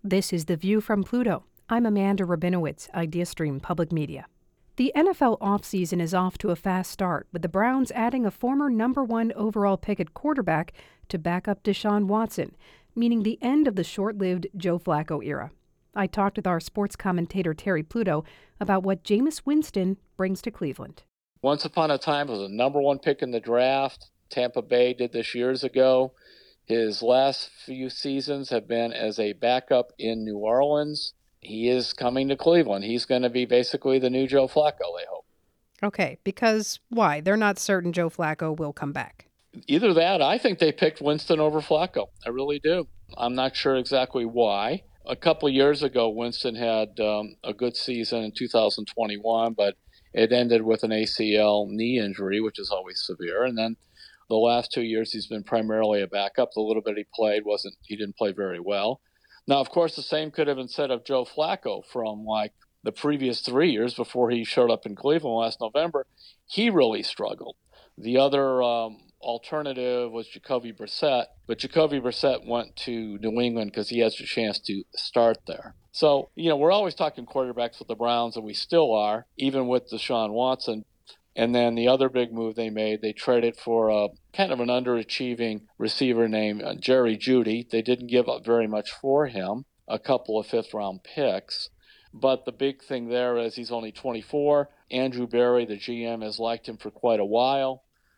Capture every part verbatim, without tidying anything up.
This is The View from Pluto. I'm Amanda Rabinowitz, IdeaStream Public Media. The N F L offseason is off to a fast start, with the Browns adding a former number one overall pick at quarterback to back up Deshaun Watson, meaning the end of the short-lived Joe Flacco era. I talked with our sports commentator Terry Pluto about what Jameis Winston brings to Cleveland. Once upon a time, it was a number one pick in the draft. Tampa Bay did this years ago. His last few seasons have been as a backup in New Orleans. He is coming to Cleveland. He's going to be basically the new Joe Flacco, they hope. Okay, because why? They're not certain Joe Flacco will come back. Either that, I think they picked Winston over Flacco. I really do. I'm not sure exactly why. A couple of years ago, Winston had um, a good season in two thousand twenty-one, but it ended with an A C L knee injury, which is always severe. And then the last two years, he's been primarily a backup. The little bit he played wasn't, he didn't play very well. Now, of course, the same could have been said of Joe Flacco from like the previous three years before he showed up in Cleveland last November. He really struggled. The other um, alternative was Jacoby Brissett, but Jacoby Brissett went to New England because he has a chance to start there. So, you know, we're always talking quarterbacks with the Browns, and we still are, even with Deshaun Watson. And then the other big move they made, they traded for a kind of an underachieving receiver named uh, Jerry Jeudy. They didn't give up very much for him, a couple of fifth-round picks. But the big thing there is he's only twenty-four. Andrew Berry, the G M, has liked him for quite a while.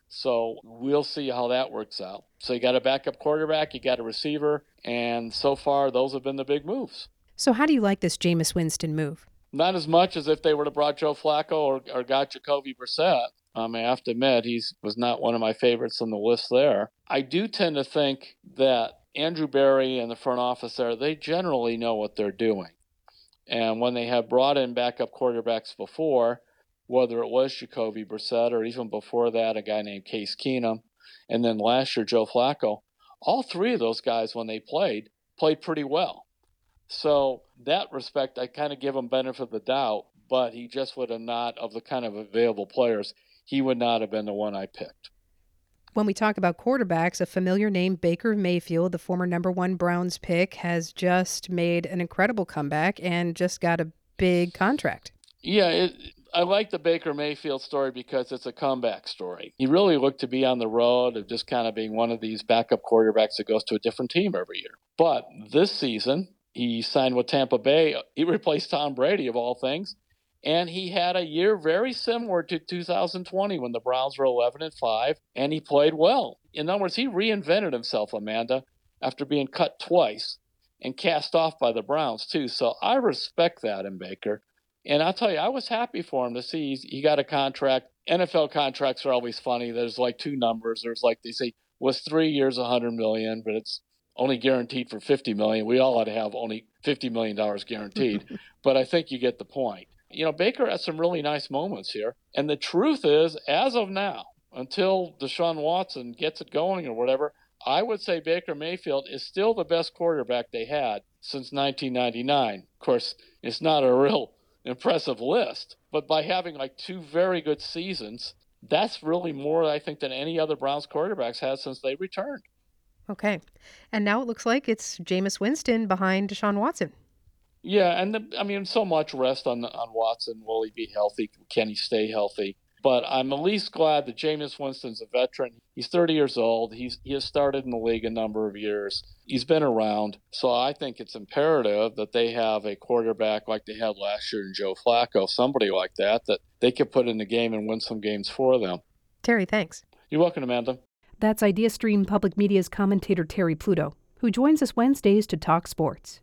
So we'll see how that works out. So you got a backup quarterback, you got a receiver, and so far those have been the big moves. So how do you like this Jameis Winston move? Not as much as if they would have brought Joe Flacco or, or got Jacoby Brissett. Um, I have to admit, he was not one of my favorites on the list there. I do tend to think that Andrew Berry and the front office there, they generally know what they're doing. And when they have brought in backup quarterbacks before, whether it was Jacoby Brissett or even before that, a guy named Case Keenum, and then last year Joe Flacco, all three of those guys, when they played, played pretty well. So that respect, I kind of give him benefit of the doubt, but he just would have not, of the kind of available players, he would not have been the one I picked. When we talk about quarterbacks, a familiar name, Baker Mayfield, the former number one Browns pick, has just made an incredible comeback and just got a big contract. Yeah, it, I like the Baker Mayfield story because it's a comeback story. He really looked to be on the road of just kind of being one of these backup quarterbacks that goes to a different team every year. But this season, he signed with Tampa Bay. He replaced Tom Brady, of all things. And he had a year very similar to two thousand twenty when the Browns were eleven and five, and he played well. In other words, he reinvented himself, Amanda, after being cut twice and cast off by the Browns, too. So I respect that in Baker. And I'll tell you, I was happy for him to see he's, he got a contract. N F L contracts are always funny. There's like two numbers. There's like they say, was three years, one hundred million dollars, but it's only guaranteed for fifty million dollars. We all ought to have only fifty million dollars guaranteed. But I think you get the point. You know, Baker has some really nice moments here. And the truth is, as of now, until Deshaun Watson gets it going or whatever, I would say Baker Mayfield is still the best quarterback they had since nineteen ninety-nine. Of course, it's not a real impressive list, but by having like two very good seasons, that's really more, I think, than any other Browns quarterbacks had since they returned. Okay. And now it looks like it's Jameis Winston behind Deshaun Watson. Yeah, and the, I mean, so much rest on on Watson. Will he be healthy? Can he stay healthy? But I'm at least glad that Jameis Winston's a veteran. He's thirty years old. He's he has started in the league a number of years. He's been around. So I think it's imperative that they have a quarterback like they had last year in Joe Flacco, somebody like that, that they could put in the game and win some games for them. Terry, thanks. You're welcome, Amanda. That's IdeaStream Public Media's commentator Terry Pluto, who joins us Wednesdays to talk sports.